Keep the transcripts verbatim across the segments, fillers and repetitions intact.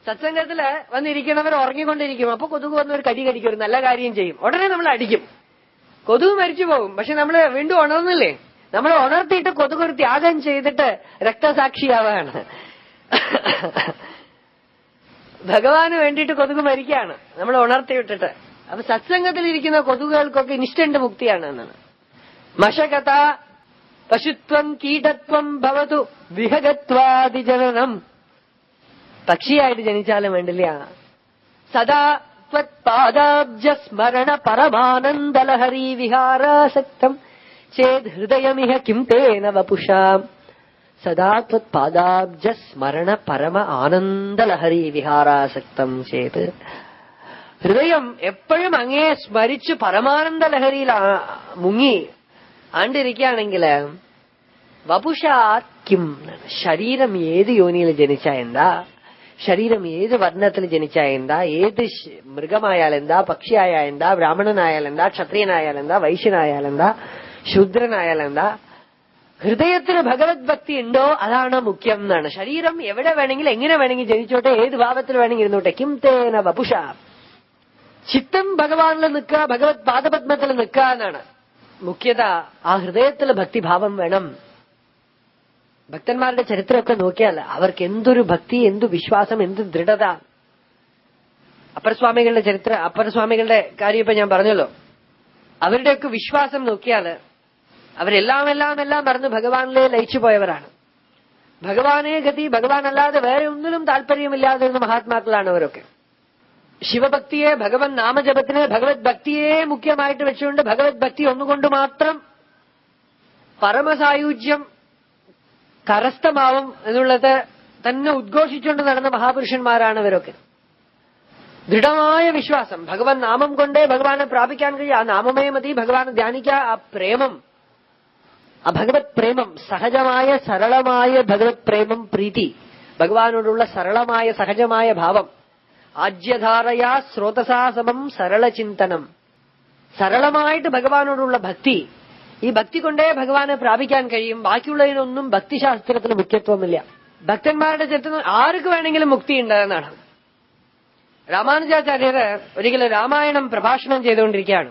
സത്സംഗത്തില് വന്നിരിക്കണവർ ഉറങ്ങിക്കൊണ്ടിരിക്കും. അപ്പൊ കൊതുക് വന്ന് ഒരു കടി കടിക്കും, ഒരു നല്ല കാര്യം ചെയ്യും, ഉടനെ നമ്മൾ അടിക്കും. കൊതുക് മരിച്ചു പോകും. പക്ഷെ നമ്മള് വീണ്ടും ഉണർന്നില്ലേ? നമ്മൾ ഉണർത്തിയിട്ട് കൊതുക് ഒരു ത്യാഗം ചെയ്തിട്ട് രക്തസാക്ഷിയാവാണ്. ഭഗവാന് വേണ്ടിയിട്ട് കൊതുക് മരിക്കുകയാണ് നമ്മൾ ഉണർത്തി വിട്ടിട്ട്. അപ്പൊ സത്സംഗത്തിലിരിക്കുന്ന കൊതുകുകൾക്കൊക്കെ ഇൻസ്റ്റന്റ് മുക്തിയാണ് എന്നാണ്. മശകത പശുത്വം കീടത്വം ഭവതു വിഹഗത്വാദിജനനം. പക്ഷിയായിട്ട് ജനിച്ചാലും വേണ്ടില്ല. സദാ ത്വത്പാദാബ്ജസ്മരണ പരമാനന്ദലഹരി വിഹാരാസക്തം ചേത് ഹൃദയമിഹ കിം തേന വപുഷാം. സദാ ത്വത്പാദാബ്ജസ്മരണ പരമ ആനന്ദലഹരി വിഹാരാസക്തം ചേത്. ഹൃദയം എപ്പോഴും അങ്ങേ സ്മരിച്ച് പരമാനന്ദ ലഹരിയിൽ മുങ്ങി ആണ്ടിരിക്കുകയാണെങ്കിൽ വപുഷാത് കിം. ശരീരം ഏത് യോനിയിൽ ജനിച്ചാ എന്താ, ശരീരം ഏത് വർണ്ണത്തിൽ ജനിച്ചാ എന്താ, ഏത് മൃഗമായാലെന്താ, പക്ഷിയായാലെന്താ, ബ്രാഹ്മണനായാലെന്താ, ക്ഷത്രിയനായാലെന്താ, വൈശ്യനായാലെന്താ, ശൂദ്രനായാലെന്താ, ഹൃദയത്തിന് ഭഗവത് ഭക്തി ഉണ്ടോ അതാണ് മുഖ്യം എന്നാണ്. ശരീരം എവിടെ വേണമെങ്കിൽ എങ്ങനെ വേണമെങ്കിൽ ജനിച്ചോട്ടെ, ഏത് ഭാവത്തിൽ വേണമെങ്കിൽ ഇരുന്നോട്ടെ. കിം തേന വപുഷ. ചിത്തം ഭഗവാനിൽ നിൽക്കുക, ഭഗവത് പാദപത്മത്തിൽ നിൽക്കുക എന്നാണ് മുഖ്യത. ആ ഹൃദയത്തിൽ ഭക്തിഭാവം വേണം. ഭക്തന്മാരുടെ ചരിത്രമൊക്കെ നോക്കിയാൽ അവർക്ക് എന്തൊരു ഭക്തി, എന്തു വിശ്വാസം, എന്ത് ദൃഢത. അപ്പർസ്വാമികളുടെ ചരിത്ര അപ്പർസ്വാമികളുടെ കാര്യം ഇപ്പൊ ഞാൻ പറഞ്ഞല്ലോ. അവരുടെയൊക്കെ വിശ്വാസം നോക്കിയാൽ അവരെല്ലാം എല്ലാം എല്ലാം മറന്ന് ഭഗവാനിലെ ലയിച്ചു പോയവരാണ്. ഭഗവാനേ ഗതി, ഭഗവാൻ അല്ലാതെ വേറെ ഒന്നിലും താല്പര്യമില്ലാതിരുന്ന മഹാത്മാക്കളാണ് അവരൊക്കെ. ശിവഭക്തിയെ, ഭഗവൻ നാമജപത്തിനെ, ഭഗവത് ഭക്തിയെ മുഖ്യമായിട്ട് വെച്ചുകൊണ്ട് ഭഗവത് ഭക്തി ഒന്നുകൊണ്ട് മാത്രം പരമസായുജ്യം കരസ്ഥമാവും എന്നുള്ളത് തന്നെ ഉദ്ഘോഷിച്ചുകൊണ്ട് നടന്ന മഹാപുരുഷന്മാരാണ് ഇവരൊക്കെ. ദൃഢമായ വിശ്വാസം, ഭഗവൻ നാമം കൊണ്ടേ ഭഗവാനെ പ്രാപിക്കാൻ കഴിയും. ആ നാമമേ മതി, ഭഗവാനെ ധ്യാനിക്കുക. ആ പ്രേമം, ആ ഭഗവത് പ്രേമം, സഹജമായ സരളമായ ഭഗവത് പ്രേമം, പ്രീതി, ഭഗവാനോടുള്ള സരളമായ സഹജമായ ഭാവം. ആജ്യധാരയാ സ്രോതസാ സമം സരളചിന്തനം. സരളമായിട്ട് ഭഗവാനോടുള്ള ഭക്തി. ഈ ഭക്തി കൊണ്ടേ ഭഗവാനെ പ്രാപിക്കാൻ കഴിയും. ബാക്കിയുള്ളതിനൊന്നും ഭക്തിശാസ്ത്രത്തിന് മുഖ്യത്വമില്ല. ഭക്തന്മാരുടെ ചരിത്രം ആർക്ക് വേണമെങ്കിലും മുക്തി ഉണ്ടെന്നാണ്. രാമാനുജാചാര്യര് ഒരിക്കലും രാമായണം പ്രഭാഷണം ചെയ്തുകൊണ്ടിരിക്കുകയാണ്.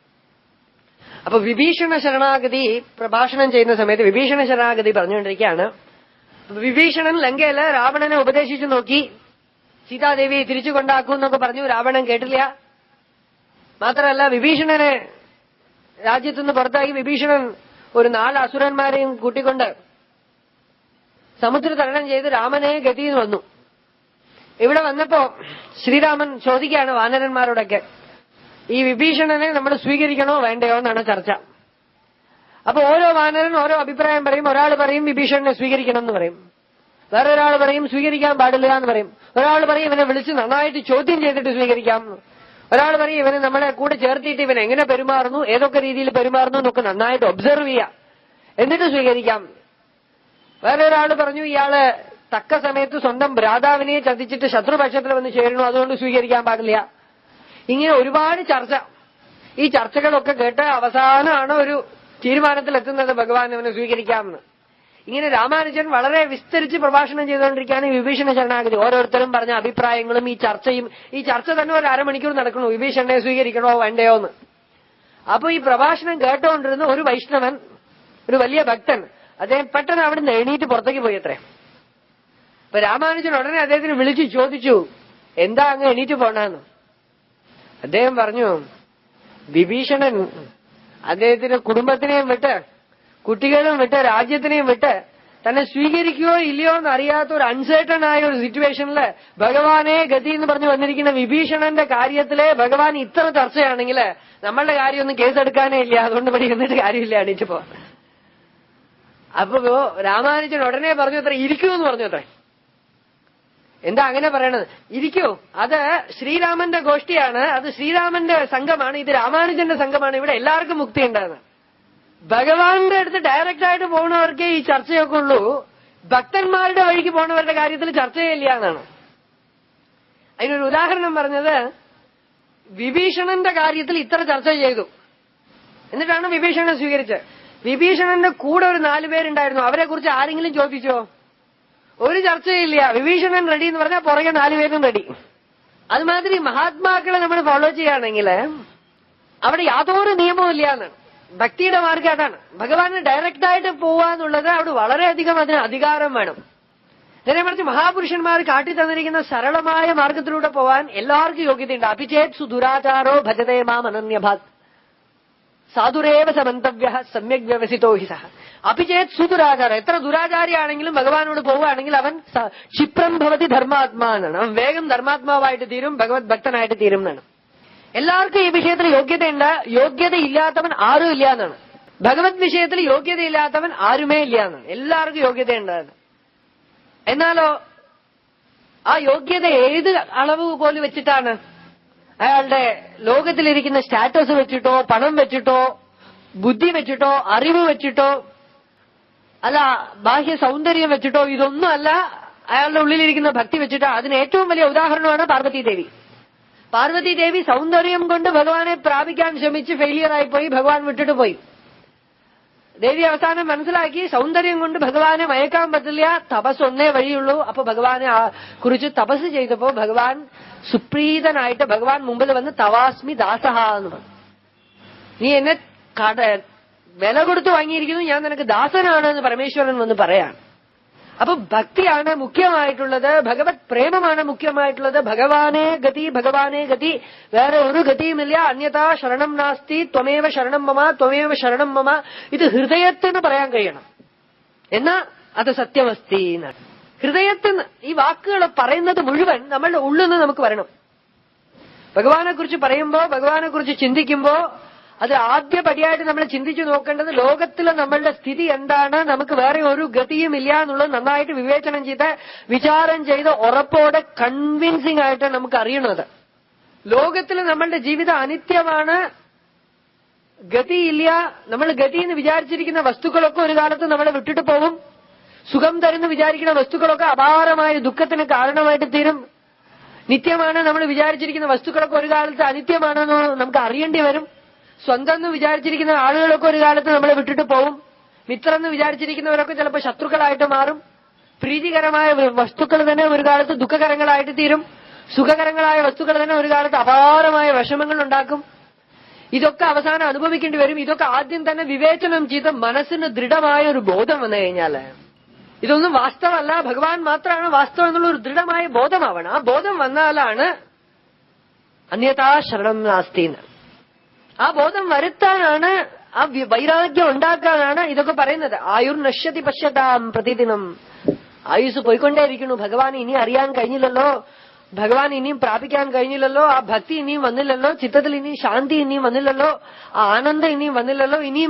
അപ്പൊ വിഭീഷണ ശരണാഗതി പ്രഭാഷണം ചെയ്യുന്ന സമയത്ത് വിഭീഷണ ശരണാഗതി പറഞ്ഞുകൊണ്ടിരിക്കുകയാണ്. വിഭീഷണൻ ലങ്കയില് രാവണനെ ഉപദേശിച്ചു നോക്കി, സീതാദേവിയെ തിരിച്ചു കൊണ്ടാക്കൂ എന്നൊക്കെ പറഞ്ഞു. രാവണൻ കേട്ടില്ല. മാത്രമല്ല വിഭീഷണനെ രാജ്യത്തുനിന്ന് പുറത്താക്കി വിഭീഷണൻ ഒരു നാല് അസുരന്മാരെയും കൂട്ടിക്കൊണ്ട് സമുദ്ര തരണം ചെയ്ത് രാമനെ ഗതിയിൽ വന്നു. ഇവിടെ വന്നപ്പോ ശ്രീരാമൻ ചോദിക്കുകയാണ് വാനരന്മാരോടൊക്കെ, ഈ വിഭീഷണനെ നമ്മൾ സ്വീകരിക്കണോ വേണ്ടയോ എന്നാണ് ചർച്ച. അപ്പൊ ഓരോ വാനരൻ ഓരോ അഭിപ്രായം പറയും. ഒരാൾ പറയും വിഭീഷണനെ സ്വീകരിക്കണം എന്ന് പറയും, വേറൊരാൾ പറയും സ്വീകരിക്കാൻ പാടില്ല എന്ന് പറയും, ഒരാൾ പറയും ഇവനെ വിളിച്ച് നന്നായിട്ട് ചോദ്യം ചെയ്തിട്ട് സ്വീകരിക്കാം, ഒരാൾ പറയും ഇവനെ നമ്മളെ കൂടെ ചേർത്തിയിട്ട് ഇവൻ എങ്ങനെ പെരുമാറുന്നു, ഏതൊക്കെ രീതിയിൽ പെരുമാറുന്നു എന്നൊക്കെ നന്നായിട്ട് ഒബ്സർവ് ചെയ്യാം, എന്നിട്ട് സ്വീകരിക്കാം. വേറൊരാൾ പറഞ്ഞു ഇയാള് തക്ക സമയത്ത് സ്വന്തം ഭ്രാതാവിനെ ചതിച്ചിട്ട് ശത്രുപക്ഷത്തിൽ വന്ന് ചേരണു, അതുകൊണ്ട് സ്വീകരിക്കാൻ പാടില്ല. ഇങ്ങനെ ഒരുപാട് ചർച്ച. ഈ ചർച്ചകളൊക്കെ കേട്ട് അവസാനമാണ് ഒരു തീരുമാനത്തിലെത്തുന്നത് ഭഗവാൻ അവനെ സ്വീകരിക്കാമെന്ന്. ഇങ്ങനെ രാമാനുജൻ വളരെ വിസ്തരിച്ച് പ്രഭാഷണം ചെയ്തുകൊണ്ടിരിക്കുകയാണ്. വിഭീഷണ ശരണാഗതി ഓരോരുത്തരും പറഞ്ഞ അഭിപ്രായങ്ങളും ഈ ചർച്ചയും. ഈ ചർച്ച തന്നെ ഒരു അരമണിക്കൂർ നടക്കണു, വിഭീഷണനെ സ്വീകരിക്കണോ വേണ്ടയോ എന്ന്. അപ്പൊ ഈ പ്രഭാഷണം കേട്ടുകൊണ്ടിരുന്ന ഒരു വൈഷ്ണവൻ, ഒരു വലിയ ഭക്തൻ, അദ്ദേഹം പെട്ടെന്ന് അവിടുന്ന് എണീറ്റ് പുറത്തേക്ക് പോയി അത്രേ. അപ്പൊ രാമാനുജൻ ഉടനെ അദ്ദേഹത്തിന് വിളിച്ചു ചോദിച്ചു, എന്താ അങ്ങ് എണീറ്റ് പോണെന്ന്. അദ്ദേഹം പറഞ്ഞു, വിഭീഷണൻ അദ്ദേഹത്തിന്റെ കുടുംബത്തിനെയും വിട്ട് കുട്ടികളും വിട്ട് രാജ്യത്തിനെയും വിട്ട് തന്നെ സ്വീകരിക്കുകയോ ഇല്ലയോ എന്ന് അറിയാത്ത ഒരു അൺസേർട്ടൺ ആയ ഒരു സിറ്റുവേഷനില് ഭഗവാനെ ഗതി എന്ന് പറഞ്ഞു വന്നിരിക്കുന്ന വിഭീഷണന്റെ കാര്യത്തില് ഭഗവാൻ ഇത്ര ചർച്ചയാണെങ്കിൽ നമ്മളുടെ കാര്യമൊന്നും കേസെടുക്കാനേ ഇല്ല, അതുകൊണ്ട് ഇവിടെ ഇരുന്നിട്ട് കാര്യമില്ല, എണീറ്റ് പോ. അപ്പൊ രാമാനുജൻ ഉടനെ പറഞ്ഞു അത്ര ഇരിക്കൂ എന്ന് പറഞ്ഞു അത്രേ. എന്താ അങ്ങനെ പറയണത്? ഇരിക്കൂ, അത് ശ്രീരാമന്റെ ഗോഷ്ഠിയാണ്, അത് ശ്രീരാമന്റെ സംഘമാണ്, ഇത് രാമാനുജന്റെ സംഘമാണ്, ഇവിടെ എല്ലാവർക്കും മുക്തി ഉണ്ടാകുന്നത്. ഭഗവാന്റെ അടുത്ത് ഡയറക്റ്റ് ആയിട്ട് പോകുന്നവർക്കേ ഈ ചർച്ചയൊക്കെ ഉള്ളൂ, ഭക്തന്മാരുടെ വഴിക്ക് പോകുന്നവരുടെ കാര്യത്തിൽ ചർച്ചയില്ല എന്നാണ്. അതിനൊരു ഉദാഹരണം പറഞ്ഞത്, വിഭീഷണന്റെ കാര്യത്തിൽ ഇത്ര ചർച്ച ചെയ്തു, എന്നിട്ടാണ് വിഭീഷണനെ സ്വീകരിച്ചത്. വിഭീഷണന്റെ കൂടെ ഒരു നാലുപേരുണ്ടായിരുന്നു, അവരെ കുറിച്ച് ആരെങ്കിലും ചോദിച്ചോ? ഒരു ചർച്ചയില്ല. വിഭീഷണൻ റെഡി എന്ന് പറഞ്ഞാൽ പുറകെ നാലുപേരും റെഡി. അതുമാതിരി മഹാത്മാക്കളെ നമ്മൾ ഫോളോ ചെയ്യുകയാണെങ്കിൽ അവിടെ യാതൊരു നിയമവും ഇല്ല എന്നാണ്. ഭക്തിയുടെ മാർഗം അതാണ്. ഭഗവാന് ഡയറക്റ്റ് ആയിട്ട് പോവാന്നുള്ളത് അവിടെ വളരെയധികം അതിന് അധികാരം വേണം. നേരെ മറിച്ച് മഹാപുരുഷന്മാർ കാട്ടി തന്നിരിക്കുന്ന സരളമായ മാർഗത്തിലൂടെ പോവാൻ എല്ലാവർക്കും യോഗ്യതയുണ്ട്. അപിചേത് സുദുരാചാരോ ഭജതേ മാം അനന്യഭാത് സാധുരേവ സമന്തവ്യ സമ്യക് വ്യവസിതോ ഹി സഹ. അപിചേത് സുദുരാചാരം, എത്ര ദുരാചാരിയാണെങ്കിലും ഭഗവാനോട് പോവുകയാണെങ്കിൽ അവൻ ക്ഷിപ്രം ഭവതി ധർമാത്മാ എന്നാണ്. അവൻ വേഗം ധർമാത്മാവായിട്ട് തീരും, ഭഗവത് ഭക്തനായിട്ട് തീരും എന്നാണ്. എല്ലാവർക്കും ഈ വിഷയത്തിൽ യോഗ്യതയുണ്ട്. യോഗ്യതയില്ലാത്തവൻ ആരും ഇല്ല എന്നാണ്. ഭഗവത് വിഷയത്തിൽ യോഗ്യതയില്ലാത്തവൻ ആരുമേ ഇല്ല എന്നാണ്. എല്ലാവർക്കും യോഗ്യതയുണ്ട്. എന്നാലോ ആ യോഗ്യത ഏത് അളവ് പോലും വെച്ചിട്ടാണ്? അയാളുടെ ലോകത്തിലിരിക്കുന്ന സ്റ്റാറ്റസ് വെച്ചിട്ടോ, പണം വെച്ചിട്ടോ, ബുദ്ധി വെച്ചിട്ടോ, അറിവ് വെച്ചിട്ടോ, അല്ല ബാഹ്യ സൗന്ദര്യം വെച്ചിട്ടോ, ഇതൊന്നും അല്ല അയാളുടെ ഉള്ളിലിരിക്കുന്ന ഭക്തി വെച്ചിട്ടോ. അതിന് ഏറ്റവും വലിയ ഉദാഹരണമാണ് പാർവതീദേവി. പാർവതീദേവി സൗന്ദര്യം കൊണ്ട് ഭഗവാനെ പ്രാപിക്കാൻ ശ്രമിച്ച് ഫെയിലിയർ ആയിപ്പോയി, ഭഗവാൻ വിട്ടിട്ട് പോയി. ദേവി അവസാനം മനസ്സിലാക്കി സൗന്ദര്യം കൊണ്ട് ഭഗവാനെ മയക്കാൻ പറ്റില്ല, തപസ് ഒന്നേ വഴിയുള്ളൂ. അപ്പൊ ഭഗവാനെ കുറിച്ച് തപസ് ചെയ്തപ്പോ ഭഗവാൻ സുപ്രീതനായിട്ട് ഭഗവാൻ മുമ്പിൽ വന്ന് തവാസ്മി ദാസഹ എന്ന് പറഞ്ഞു. നീ എന്നെ കട വില കൊടുത്ത് വാങ്ങിയിരിക്കുന്നു, ഞാൻ നിനക്ക് ദാസനാണ് എന്ന് പരമേശ്വരൻ വന്ന് പറയാണ്. അപ്പൊ ഭക്തിയാണ് മുഖ്യമായിട്ടുള്ളത്, ഭഗവത് പ്രേമമാണ് മുഖ്യമായിട്ടുള്ളത്. ഭഗവാനേ ഗതി, ഭഗവാനേ ഗതി, വേറെ ഒരു ഗതിയുമില്ല. അന്യഥാ ശരണം നാസ്തി, ത്വമേവ ശരണം മമ, ത്വമേവ ശരണം മമ. ഇത് ഹൃദയത്തിന് പറയാൻ കഴിയണം. എന്നാ അത് സത്യമസ്തി എന്നാണ്. ഹൃദയത്തിന് ഈ വാക്കുകൾ പറയുന്നത് മുഴുവൻ നമ്മളുടെ ഉള്ളിൽ നിന്ന് നമുക്ക് വരണം. ഭഗവാനെ കുറിച്ച് പറയുമ്പോ, ഭഗവാനെ കുറിച്ച് ചിന്തിക്കുമ്പോ അത് ആദ്യ പടിയായിട്ട് നമ്മൾ ചിന്തിച്ചു നോക്കേണ്ടത് ലോകത്തിലെ നമ്മളുടെ സ്ഥിതി എന്താണ്, നമുക്ക് വേറെ ഒരു ഗതിയും ഇല്ല എന്നുള്ളത് നന്നായിട്ട് വിവേചനം ചെയ്ത് വിചാരം ചെയ്ത് ഉറപ്പോടെ കൺവിൻസിംഗ് ആയിട്ട് നമുക്ക് അറിയണത്. ലോകത്തിൽ നമ്മളുടെ ജീവിതം അനിത്യമാണ്, ഗതിയില്ല. നമ്മൾ ഗതി എന്ന് വിചാരിച്ചിരിക്കുന്ന വസ്തുക്കളൊക്കെ ഒരു കാലത്ത് നമ്മളെ വിട്ടിട്ട് പോകും. സുഖം തരുന്ന വിചാരിക്കുന്ന വസ്തുക്കളൊക്കെ അപാരമായ ദുഃഖത്തിന് കാരണമായിട്ട് തീരും. നിത്യമാണ് നമ്മൾ വിചാരിച്ചിരിക്കുന്ന വസ്തുക്കളൊക്കെ ഒരു കാലത്ത് അനിത്യമാണെന്ന് നമുക്ക് അറിയേണ്ടി വരും. സ്വന്തം എന്ന് വിചാരിച്ചിരിക്കുന്ന ആളുകളൊക്കെ ഒരു കാലത്ത് നമ്മളെ വിട്ടിട്ട് പോകും. മിത്രം എന്ന് വിചാരിച്ചിരിക്കുന്നവരൊക്കെ ചിലപ്പോൾ ശത്രുക്കളായിട്ട് മാറും. പ്രീതികരമായ വസ്തുക്കൾ തന്നെ ഒരു കാലത്ത് ദുഃഖകരങ്ങളായിട്ട് തീരും. സുഖകരങ്ങളായ വസ്തുക്കൾ തന്നെ ഒരു കാലത്ത് അപാരമായ വിഷമങ്ങൾ ഉണ്ടാക്കും. ഇതൊക്കെ അവസാനം അനുഭവിക്കേണ്ടി വരും. ഇതൊക്കെ ആദ്യം തന്നെ വിവേചനം ചെയ്ത് മനസ്സിന് ദൃഢമായ ഒരു ബോധം വന്നു കഴിഞ്ഞാല് ഇതൊന്നും വാസ്തവമല്ല, ഭഗവാൻ മാത്രമാണ് വാസ്തവം എന്നുള്ള ഒരു ദൃഢമായ ബോധമാവണം. ആ ബോധം വന്നാലാണ് അന്യഥാ ശരണം നാസ്തിന്ന്. ആ ബോധം വരുത്താനാണ്, ആ വൈരാഗ്യം ഉണ്ടാക്കാനാണ് ഇതൊക്കെ പറയുന്നത്. ആയുർ നശ്യതി പശ്യതാം പ്രതിദിനം. ആയുസ് പോയിക്കൊണ്ടേയിരിക്കുന്നു. ഭഗവാൻ ഇനി അറിയാൻ കഴിഞ്ഞില്ലല്ലോ, ഭഗവാൻ ഇനിയും പ്രാപിക്കാൻ കഴിഞ്ഞില്ലല്ലോ, ആ ഭക്തി ഇനിയും വന്നില്ലല്ലോ, ചിത്തത്തിൽ ഇനിയും ശാന്തി ഇനിയും വന്നില്ലല്ലോ, ആ ആനന്ദം ഇനിയും വന്നില്ലല്ലോ, ഇനിയും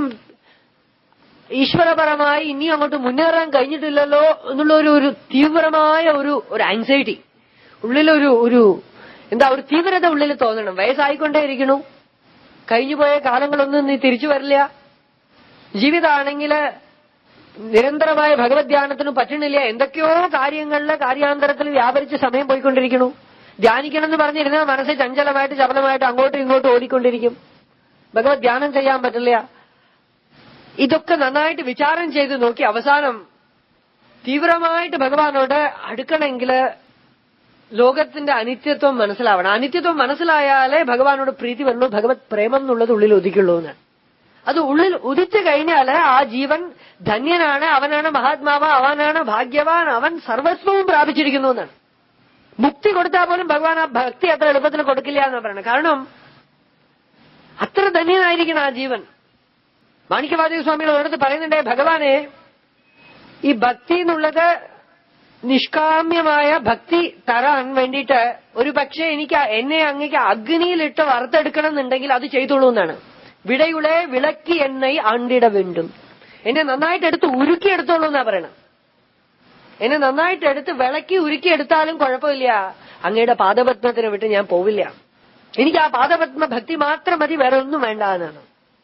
ഈശ്വരപരമായി ഇനിയും അങ്ങോട്ട് മുന്നേറാൻ കഴിഞ്ഞിട്ടില്ലല്ലോ എന്നുള്ള ഒരു ഒരു തീവ്രമായ ഒരു ഒരു ആങ്സൈറ്റി ഉള്ളിലൊരു ഒരു എന്താ ഒരു തീവ്രത ഉള്ളിൽ തോന്നണം. വയസ്സായിക്കൊണ്ടേയിരിക്കണു, കഴിഞ്ഞുപോയ കാലങ്ങളൊന്നും നീ തിരിച്ചു വരില്ല. ജീവിതമാണെങ്കിൽ നിരന്തരമായ ഭഗവത് ധ്യാനത്തിനും പറ്റണില്ല. എന്തൊക്കെയോ കാര്യങ്ങളില് കാര്യാന്തരത്തിൽ വ്യാപരിച്ച് സമയം പോയിക്കൊണ്ടിരിക്കണു. ധ്യാനിക്കണം എന്ന് പറഞ്ഞിരുന്നാൽ മനസ്സ് ചഞ്ചലമായിട്ട് ചപലമായിട്ട് അങ്ങോട്ടും ഇങ്ങോട്ടും ഓടിക്കൊണ്ടിരിക്കും. ഭഗവത് ധ്യാനം ചെയ്യാൻ പറ്റില്ല. ഇതൊക്കെ നന്നായിട്ട് വിചാരം ചെയ്ത് നോക്കി അവസാനം തീവ്രമായിട്ട് ഭഗവാനോട് അടുക്കണമെങ്കിൽ ലോകത്തിന്റെ അനിത്യത്വം മനസ്സിലാവണം. അനിത്യത്വം മനസ്സിലായാലേ ഭഗവാനോട് പ്രീതി വരുള്ളൂ, ഭഗവത് പ്രേമം എന്നുള്ളത് ഉള്ളിൽ ഉദിക്കുള്ളൂ എന്നാണ്. അത് ഉള്ളിൽ ഉദിച്ചു കഴിഞ്ഞാല് ആ ജീവൻ ധന്യനാണ്, അവനാണ് മഹാത്മാവ്, അവനാണ് ഭാഗ്യവാൻ, അവൻ സർവസ്വവും പ്രാപിച്ചിരിക്കുന്നു എന്നാണ്. മുക്തി കൊടുത്താൽ പോലും ഭഗവാൻ ആ ഭക്തി അത്ര എളുപ്പത്തിൽ കൊടുക്കില്ല എന്ന് പറയുന്നത്. കാരണം അത്ര ധന്യനായിരിക്കണം ആ ജീവൻ. മാണിക്യവാചക സ്വാമികൾ ഒരിടത്ത് പറയുന്നുണ്ടേ, ഭഗവാനെ ഈ ഭക്തി എന്നുള്ളത് നിഷ്കാമ്യമായ ഭക്തി തരാൻ വേണ്ടിയിട്ട് ഒരു പക്ഷേ എനിക്ക് എന്നെ അങ്ങേക്ക് അഗ്നിയിലിട്ട് വറുത്തെടുക്കണം എന്നുണ്ടെങ്കിൽ അത് ചെയ്തോളൂ എന്നാണ്. വിടയുടെ വിളക്കി എന്നെ ആണ്ടിട വേണ്ടും. എന്നെ നന്നായിട്ട് എടുത്ത് ഉരുക്കിയെടുത്തോളൂ എന്നാ പറയണം. എന്നെ നന്നായിട്ട് എടുത്ത് വിളക്കി ഉരുക്കിയെടുത്താലും കുഴപ്പമില്ല, അങ്ങയുടെ പാദപത്മത്തിന് വിട്ട് ഞാൻ പോവില്ല. എനിക്ക് ആ പാദപത്മ ഭക്തി മാത്രം മതി, വേറെ ഒന്നും വേണ്ട എന്നാണ്.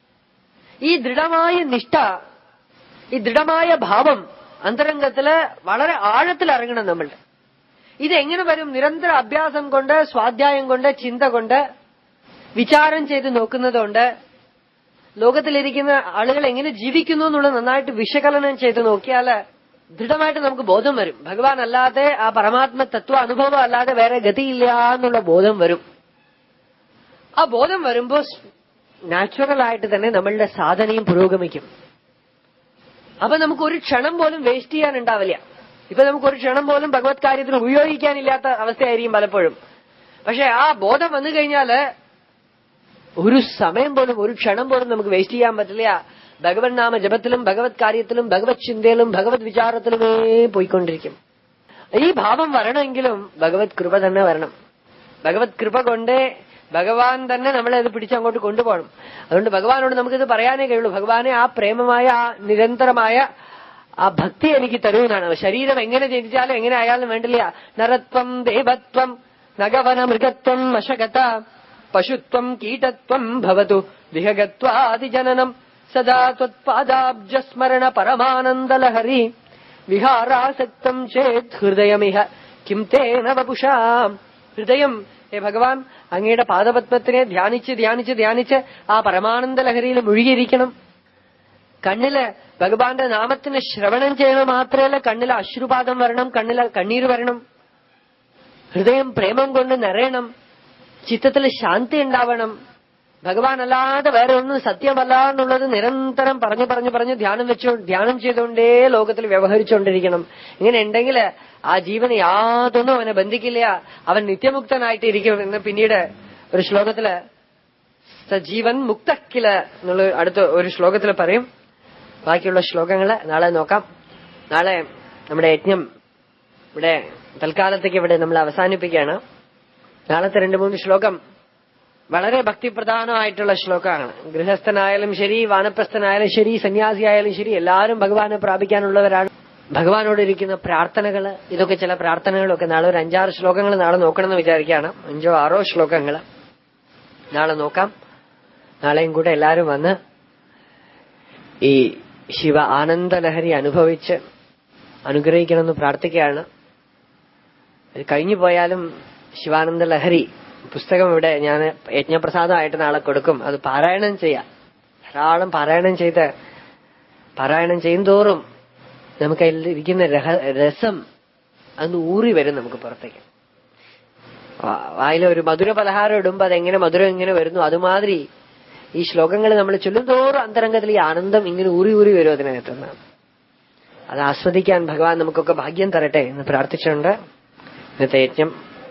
ഈ ദൃഢമായ നിഷ്ഠ, ഈ ദൃഢമായ ഭാവം അന്തരംഗത്തില് വളരെ ആഴത്തിൽ ഇറങ്ങണം നമ്മളുടെ. ഇതെങ്ങനെ വരും? നിരന്തര അഭ്യാസം കൊണ്ട്, സ്വാധ്യായം കൊണ്ട്, ചിന്ത കൊണ്ട്, വിചാരം ചെയ്ത് നോക്കുന്നതുകൊണ്ട്, ലോകത്തിലിരിക്കുന്ന ആളുകൾ എങ്ങനെ ജീവിക്കുന്നു എന്നുള്ളത് നന്നായിട്ട് വിശകലനം ചെയ്ത് നോക്കിയാല് ദൃഢമായിട്ട് നമുക്ക് ബോധം വരും. ഭഗവാൻ അല്ലാതെ ആ പരമാത്മ തത്വ അനുഭവം അല്ലാതെ വേറെ ഗതിയില്ല എന്നുള്ള ബോധം വരും. ആ ബോധം വരുമ്പോ നാച്ചുറൽ ആയിട്ട് തന്നെ നമ്മളുടെ സാധനയും പുരോഗമിക്കും. അപ്പൊ നമുക്ക് ഒരു ക്ഷണം പോലും വേസ്റ്റ് ചെയ്യാനുണ്ടാവില്ല. ഇപ്പൊ നമുക്ക് ഒരു ക്ഷണം പോലും ഭഗവത് കാര്യത്തിന് ഉപയോഗിക്കാനില്ലാത്ത അവസ്ഥയായിരിക്കും പലപ്പോഴും. പക്ഷെ ആ ബോധം വന്നു കഴിഞ്ഞാല് ഒരു സമയം പോലും ഒരു ക്ഷണം പോലും നമുക്ക് വേസ്റ്റ് ചെയ്യാൻ പറ്റില്ല. ഭഗവത് നാമ ജപത്തിലും ഭഗവത് കാര്യത്തിലും ഭഗവത് ചിന്തയിലും ഭഗവത് വിചാരത്തിലുമേ പോയിക്കൊണ്ടിരിക്കും. ഈ ഭാവം വരണമെങ്കിലും ഭഗവത് കൃപ തന്നെ വരണം. ഭഗവത് കൃപ കൊണ്ട് ഭഗവാൻ തന്നെ നമ്മളെ അത് പിടിച്ചങ്ങോട്ട് കൊണ്ടുപോകണം. അതുകൊണ്ട് ഭഗവാനോട് നമുക്കിത് പറയാനേ കഴിയുള്ളൂ. ഭഗവാനെ ആ പ്രേമമായ ആ നിരന്തരമായ ആ ഭക്തി എനിക്ക് തരൂന്നാണ്. ശരീരം എങ്ങനെ ജനിച്ചാലും എങ്ങനെ ആയാലും വേണ്ടില്ല. നരത്വം ദേവത്വം നഗവന മൃഗത്വം മശകത പശുത്വം കീടത്വം ഭവതു വിഹഗത്വാദിജനനം സദാ ത്വത്പാദാബ്ജസ്മരണ പരമാനന്ദലഹരി വിഹാരാസക്തം ചേത് ഹൃദയമിഹ കിം തേന വപുഷാം. ഹൃദയം ഏ ഭഗവാൻ അങ്ങയുടെ പാദപത്മത്തിനെ ധ്യാനിച്ച് ധ്യാനിച്ച് ധ്യാനിച്ച് ആ പരമാനന്ദ ലഹരിയിൽ മുഴുകിയിരിക്കണം. കണ്ണില് ഭഗവാന്റെ നാമത്തിന് ശ്രവണം ചെയ്യണം മാത്രമല്ല, കണ്ണില് അശ്രുപാതം വരണം, കണ്ണില് കണ്ണീര് വരണം. ഹൃദയം പ്രേമം കൊണ്ട് നിറയണം. ചിത്തത്തിൽ ശാന്തി ഉണ്ടാവണം. ഭഗവാൻ അല്ലാതെ വേറെ ഒന്നും സത്യമല്ല എന്നുള്ളത് നിരന്തരം പറഞ്ഞു പറഞ്ഞു പറഞ്ഞു ധ്യാനം വെച്ചോ ധ്യാനം ചെയ്തുകൊണ്ടേ ലോകത്തിൽ വ്യവഹരിച്ചുകൊണ്ടിരിക്കണം. ഇങ്ങനെ ഉണ്ടെങ്കിൽ ആ ജീവന് യാതൊന്നും അവനെ ബന്ധിക്കില്ല. അവൻ നിത്യമുക്തനായിട്ടിരിക്കും എന്ന് പിന്നീട് ഒരു ശ്ലോകത്തില് സജീവൻ മുക്തക്കില എന്നുള്ള അടുത്ത ഒരു ശ്ലോകത്തിൽ പറയും. ബാക്കിയുള്ള ശ്ലോകങ്ങള് നാളെ നോക്കാം. നാളെ നമ്മുടെ യജ്ഞം ഇവിടെ തൽക്കാലത്തേക്ക് ഇവിടെ നമ്മൾ അവസാനിപ്പിക്കുകയാണ്. നാളത്തെ രണ്ടു മൂന്ന് ശ്ലോകം വളരെ ഭക്തിപ്രധാനമായിട്ടുള്ള ശ്ലോകമാണ്. ഗൃഹസ്ഥനായാലും ശരി, വാനപ്രസ്ഥനായാലും ശരി, സന്യാസിയായാലും ശരി, എല്ലാവരും ഭഗവാനെ പ്രാപിക്കാനുള്ളവരാണ്. ഭഗവാനോടിരിക്കുന്ന പ്രാർത്ഥനകള്, ഇതൊക്കെ ചില പ്രാർത്ഥനകളൊക്കെ നാളെ ഒരു അഞ്ചാറ് ശ്ലോകങ്ങൾ നാളെ നോക്കണമെന്ന് വിചാരിക്കുകയാണ്. അഞ്ചോ ആറോ ശ്ലോകങ്ങൾ നാളെ നോക്കാം. നാളെയും കൂടെ എല്ലാവരും വന്ന് ഈ ശിവ ആനന്ദലഹരി അനുഭവിച്ച് അനുഗ്രഹിക്കണമെന്ന് പ്രാർത്ഥിക്കുകയാണ്. ഇത് കഴിഞ്ഞു പോയാലും ശിവാനന്ദ ലഹരി പുസ്തകം ഇവിടെ ഞാൻ യജ്ഞപ്രസാദമായിട്ട് നാളെ കൊടുക്കും. അത് പാരായണം ചെയ്യാം. ധാരാളം പാരായണം ചെയ്ത് പാരായണം ചെയ്യുന്തോറും നമുക്ക് അതിൽ ഇരിക്കുന്ന രസം അന്ന് ഊറി വരും നമുക്ക് പുറത്തേക്ക്. വായിലെ ഒരു മധുര പലഹാരം ഇടുമ്പോ അതെങ്ങനെ മധുരം ഇങ്ങനെ വരുന്നു, അതുമാതിരി ഈ ശ്ലോകങ്ങൾ നമ്മൾ ചൊല്ലുന്തോറും അന്തരംഗത്തിൽ ഈ ആനന്ദം ഇങ്ങനെ ഊറി ഊറി വരും അതിനകത്തുനിന്ന്. അത് ആസ്വദിക്കാൻ ഭഗവാൻ നമുക്കൊക്കെ ഭാഗ്യം തരട്ടെ എന്ന് പ്രാർത്ഥിച്ചുകൊണ്ട് ഇന്നത്തെ യജ്ഞം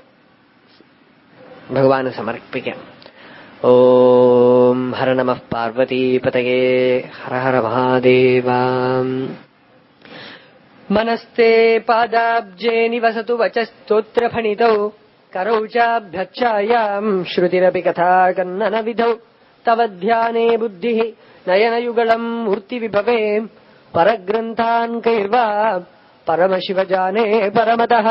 ഭഗവാന് സമർപ്പിക്കാം. ഓം ഹര നമഃ പാർവതീപതയേ ഹര ഹര മഹാദേവ. മനസ്തേ പാദാബ്ജേ നിവസതു വചസ്തോത്രഫണിതൗ करौ चाभ्यक्षायाम् श्रुतिरपि कथा कन्नन विधौ तव ध्याने बुद्धिः नयनयुगलम् मूर्तिविभवे परग्रन्थान् कैर्वा परमशिवजाने परमतः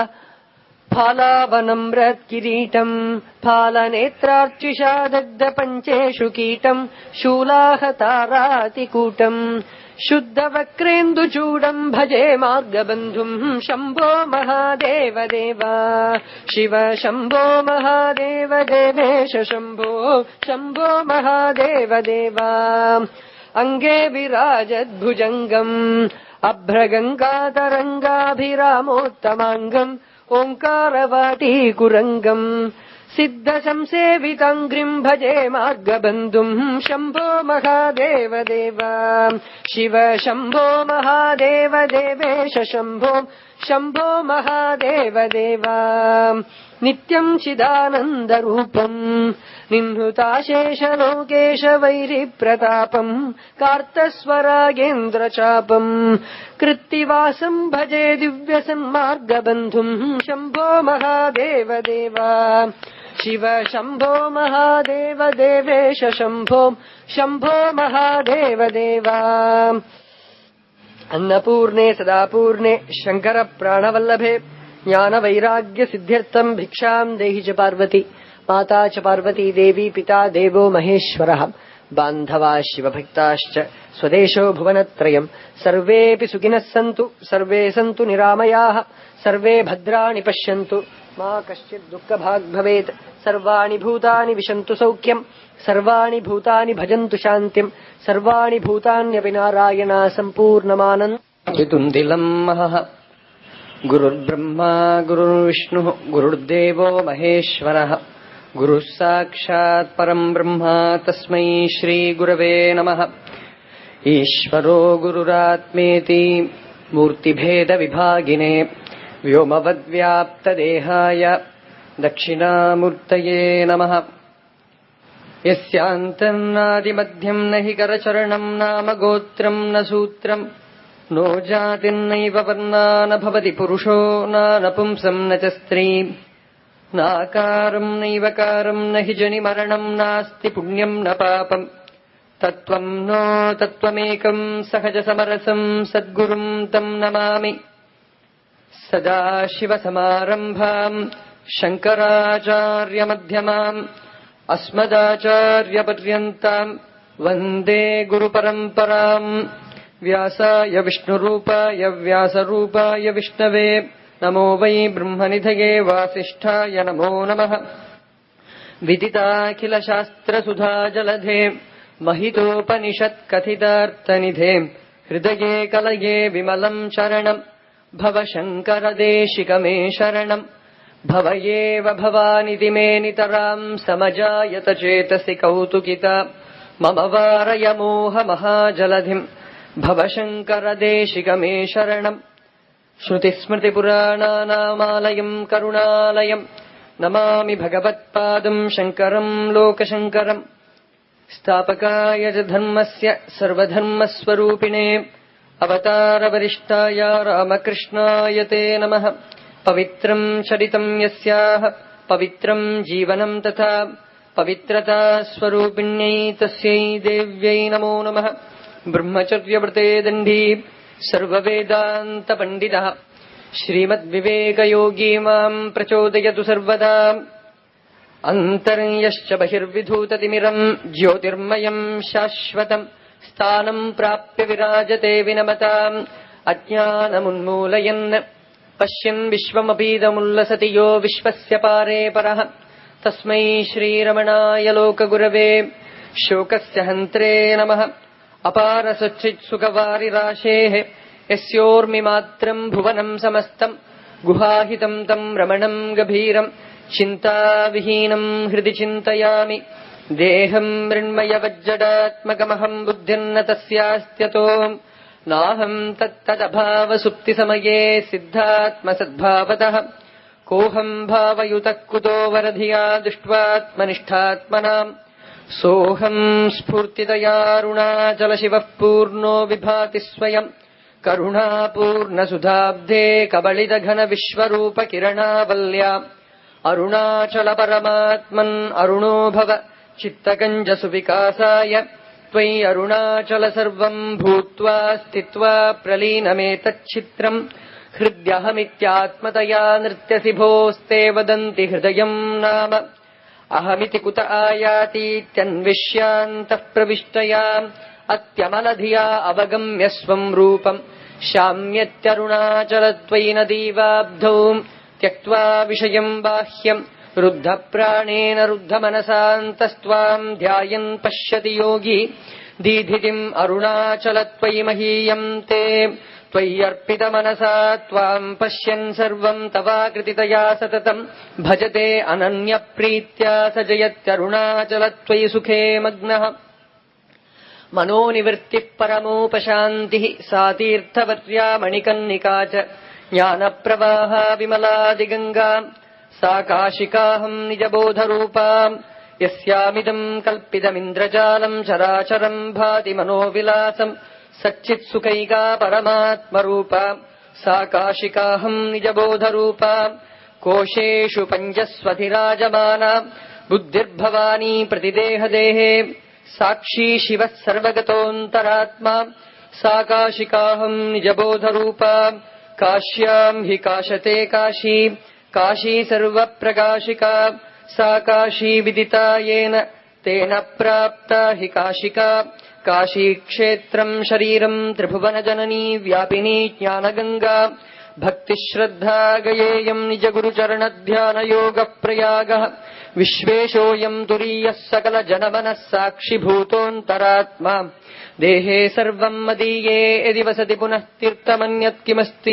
फालावनम्रत्किरीटम् फालनेत्रार्चिषा दग्धपञ्चेषु कीटम् शूलाहतारातिकूटम् शुद्धवक्रेन्दुचूडम् भजे मार्गबन्धुम् शम्भो महादेव देव शिव शम्भो महादेव देवेश शम्भो शम्भो महादेव देव अङ्गे विराजद्भुजङ्गम् अभ्रगङ्गातरङ्गाभिरामोत्तमाङ्गम् ओङ्कारवाटीकुरङ्गम् सिद्धसंसेविताङ्घ्रिम् भजे मार्गबन्धुम् शम्भो महादेव देव शिव शम्भो महादेव देवेश शम्भो शम्भो महादेव देव नित्यम् चिदानन्दरूपम् निह्नुताशेषलोकेश वैरिप्रतापम् कार्तस्वरागेन्द्रचापम् कृत्तिवासम् भजे दिव्यसन्मार्गबन्धुम् शम्भो महादेव देव शिव शम्भो महादेव देवेश शम्भो शम्भो महादेव देव अन्नपूर्णे सदापूर्णे शङ्कर प्राणवल्लभे ज्ञानवैराग्य सिद्ध्यर्थम् भिक्षाम् देहि च पार्वती माता च पार्वती देवी पिता देवो महेश्वरः बान्धवा शिवभक्ताश्च स्वदेशो भुवनत्रयम् सर्वेऽपि सुखिनः सन्तु सर्वे सन्तु निरामयाः सर्वे भद्राणि पश्यन्तु मा कश्चित् दुःखभाग् भवेत् सर्वाणि भूतानि विशन्तु सौख्यम् सर्वाणि भूतानि भजन्तु शान्तिम् सर्वाणि भूतान्यपि नारायणा सम्पूर्णमानन् वितुन्दिलं महः गुरुर्ब्रह्मा गुरुर्विष्णुः गुरुर्देवो महेश्वरः गुरुः साक्षात् परं ब्रह्म तस्मै श्रीगुरवे नमः। ईश्वरो गुरुरात्मेति मूर्तिभेदविभागिने व्योमवद्व्याप्तदेहाय दक्षिणामूर्तये नमः। यस्यान्तर्नादिमध्यं न हि करचरणं नाम गोत्रं न सूत्रं नो जातिर्नैव वर्णा न भवति पुरुषो न नपुंसं न च स्त्री नाकारं नैवकारं न हि जनिमरणं नास्ति पुण्यं न पापम् तत्त्वं नो तत्त्वमेकं सहजसमरसं सद्गुरुं तं नमामि। सदाशिवसमारम्भां शङ्कराचार्यमध्यमाम् अस्मदाचार्यपर्यन्तां वन्दे गुरुपरम्पराम्। व्यासाय विष्णुरूपाय व्यासरूपाय विष्णवे नमो वै ब्रह्मनिधये वासिष्ठाय नमो नमः। विदिताखिलशास्त्रसुधाजलधे महितोपनिषत्कथितार्थनिधे हृदये कलये विमलं शरणम् भवशङ्करदेशिकमे शरणम्। भवयेव भवानिति मे नितरां समजायत चेतसि कौतुकिता मम वारय मोहमहाजलधिम् भवशङ्करदेशिकमे शरणम्। श्रुतिस्मृतिपुराणानामालयम् करुणालयम् नमामि भगवत्पादम् शङ्करम् लोकशङ्करम्। स्थापकाय च धर्मस्य सर्वधर्मस्वरूपिणे अवतारवरिष्ठाय रामकृष्णाय ते नमः। पवित्रम् चरितम् यस्याः पवित्रम् जीवनम् तथा पवित्रता स्वरूपिण्यै तस्यै देव्यै नमो नमः। ब्रह्मचर्यव्रते दण्डी सर्ववेदान्तपण्डितः श्रीमद्विवेकयोगी माम् प्रचोदयतु सर्वदा। अन्तर्यश्च बहिर्विधूततिमिरम् ज्योतिर्मयम् शाश्वतम् स्थानम् प्राप्य विराजते विनमताम् अज्ञानमुन्मूलयन् पश्यन् विश्वमपीदमुल्लसति यो विश्वस्य पारे परः तस्मै श्रीरमणाय लोकगुरवे शोकस्य हन्त्रे नमः। अपारसच्चित्सुखवारिराशेः यस्योर्मिमात्रम् भुवनम् समस्तम् गुहाहितम् तम् रमणम् गभीरम् चिन्ताविहीनम् हृदि चिन्तयामि। देहम् मृण्मयवज्जडात्मकमहम् बुद्धिर्न तस्यास्त्यतो नाहम् तत्तदभावसुप्तिसमये सिद्धात्मसद्भावतः कोऽहम् भावयुतः कुतो वरधिया दृष्ट्वात्मनिष्ठात्मनाम् सोऽहम् स्फूर्तितयारुणाचलशिवः पूर्णो विभाति स्वयम् करुणापूर्णसुधाब्धे कबलितघनविश्वरूपकिरणावल्या अरुणाचलपरमात्मन् अरुणो भव चित्तकञ्जसुविकासाय त्वयि अरुणाचल सर्वम् भूत्वा स्थित्वा प्रलीनमेतच्छित्रम् हृद्यहमित्यात्मतया नृत्यसि भोस्ते वदन्ति हृदयम् नाम अहमिति कुत आयातीत्यन्विष्यान्तः प्रविष्टया अत्यमलधिया अवगम्य स्वम् रूपम् शाम्यत्यरुणाचलत्वयि नदीवाब्धौ त्यक्त्वा विषयम् बाह्यम् रुद्धप्राणेन रुद्धमनसान्तस्त्वाम् ध्यायन् पश्यति योगी दीधितिम् अरुणाचलत्वयि महीयम् ते त्वय्यर्पितमनसा त्वाम् पश्यन् सर्वम् तवाकृतितया सततम् भजते अनन्यप्रीत्या स जयत्यरुणाचलत्वयि सुखे मग्नः। मनोनिवृत्तिः परमोपशान्तिः सा तीर्थवर्या मणिकर्णिका च ज्ञानप्रवाहा विमलादिगङ्गा सा काशिकाहम् निजबोधरूपा यस्यामिदम् कल्पितमिन्द्रजालम् चराचरम् भाति मनोविलासम् सच्चित्सुखैका परमात्मरूपा सा काशिकाहम् निजबोधरूपा कोशेषु पञ्चस्वधिराजमाना बुद्धिर्भवानी प्रतिदेहदेहे साक्षी शिवः सर्वगतोऽन्तरात्मा सा काशिकाहम् निजबोधरूपा काश्याम् हि काशते काशी काशी सर्वप्रकाशिका सा काशी विदिता येन तेन प्राप्ता हि काशिका काशीक्षेत्रम् शरीरम् त्रिभुवनजननी व्यापिनी ज्ञानगङ्गा ഭക്തിശ്രദ്ധാ ഗയേയം നിജഗുരുചരണധ്യാനയോഗപ്രയാഗഃ വിശ്വേശോയം തുരീയഃ സകല ജനമനഃ സാക്ഷിഭൂതോऽന്തരാത്മാ ദേഹേ സർവം മദീയേ യദി വസതി പുനഃ തീർത്ഥമന്യത് കിമസ്തി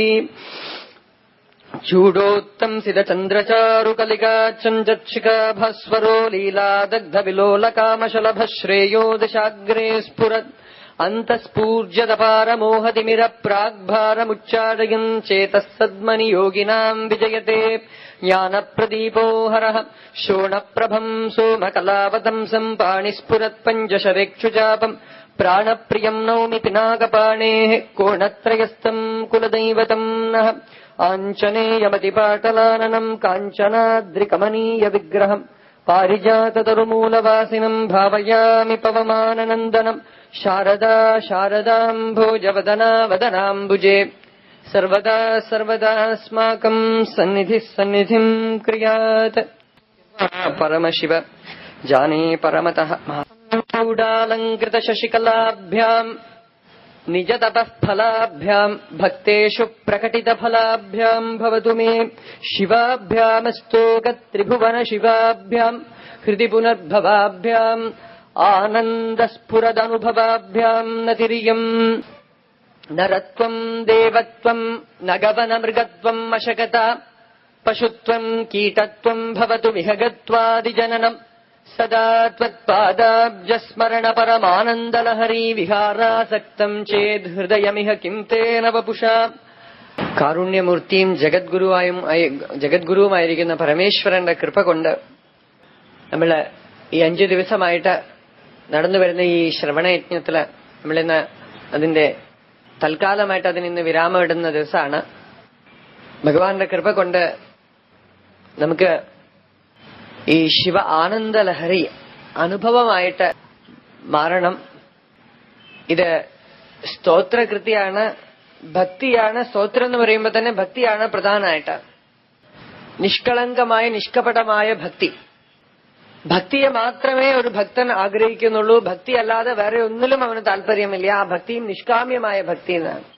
ചൂടോത്തംസിത ചന്ദ്രചാരുകലികാ ചഞ്ചച്ഛികാ ഭാസ്വരോ ലീലാദഗ്ധവിലോലകാമശലഭ ശ്രേയോ ദശാഗ്രേ സ്ഫുരത് അന്തസ്ഫൂർജ്യതപാരമോഹതിമിര പ്രാഗ്ഭാരമുച്ചാടയൻ ചേതഃ സദ്മനി യോഗിനാം വിജയത്തെ ജ്ഞാനപ്രദീപോ ഹരഃ ശോണപ്രഭം സോമകലാവതംസം പാണിസ്ഫുരത് പഞ്ചശരേക്ഷുചാപം പ്രാണപ്രിയം നൗമി പിനാകപാണേഃ കോണത്രയസ്ഥം കുലദൈവതം നഃ ആഞ്ജനേയമതിപാടലാനനം കാഞ്ചനാദ്രികമനീയ വിഗ്രഹം പാരിജാതതരുമൂലവാസിനം ഭാവയാമി പവമാനനന്ദനം ശാരദാ ശാരദാംഭോജവദനാ വദനാംബുജേ സർവദാ സർവദാസ്മാകം സന്നിധി സന്നിധിം ക്രിയാത്. പരമശിവ ജാനേ പരമതഃ മഹാചൂടാലങ്കൃത ശശികലാഭ്യാം നിജതപഃ ഫലാഭ്യാം ഭക്തേഷു പ്രകടിത ഫലാഭ്യാം ഭവതു മേ ശിവാഭ്യാമസ്തോക ത്രിഭുവന ശിവാഭ്യാം ഹൃദി പുനർഭവാഭ്യാം ആനന്ദസ്ഫുരദനുഭവാഭ്യാം നതിരിയം നരത്വം ദേവത്വം നഗവന മൃഗത്വം അശകത പശുത്വം കീടത്വം ഭവതു വിഹഗത്വാദിജനനം സദാ ത്വത്പാദാബ്ജസ്മരണ പരമാനന്ദലഹരീ വിഹാരാസക്തം ചേദ് ഹൃദയമിഹ കിം തേന വപുഷാ. കാരുണ്യമൂർത്തിയും ജഗദ്ഗുരുവായും ജഗദ്ഗുരുവുമായിരിക്കുന്ന പരമേശ്വരന്റെ കൃപ കൊണ്ട് നമ്മള് ഈ അഞ്ചു ദിവസമായിട്ട് നടന്നുവരുന്ന ഈ ശ്രവണയജ്ഞത്തില് നമ്മളിന്ന് അതിന്റെ തൽക്കാലമായിട്ട് അതിനിന്ന് വിരാമം ഇടുന്ന ദിവസമാണ്. ഭഗവാന്റെ കൃപ കൊണ്ട് നമുക്ക് ഈ ശിവ ആനന്ദലഹരി അനുഭവമായിട്ട് മാറണം. ഇത് സ്തോത്രകൃതിയാണ്, ഭക്തിയാണ്. സ്തോത്രം എന്ന് പറയുമ്പോൾ തന്നെ ഭക്തിയാണ് പ്രധാനമായിട്ട്. നിഷ്കളങ്കമായ നിഷ്കപടമായ ഭക്തി. ഭക്തിയെ മാത്രമേ ഒരു ഭക്തൻ ആഗ്രഹിക്കുന്നുള്ളൂ. ഭക്തി അല്ലാതെ വേറെ ഒന്നിലും അവന് താല്പര്യമില്ല. ആ ഭക്തിയും നിഷ്കാമ്യമായ ഭക്തി എന്നാണ്.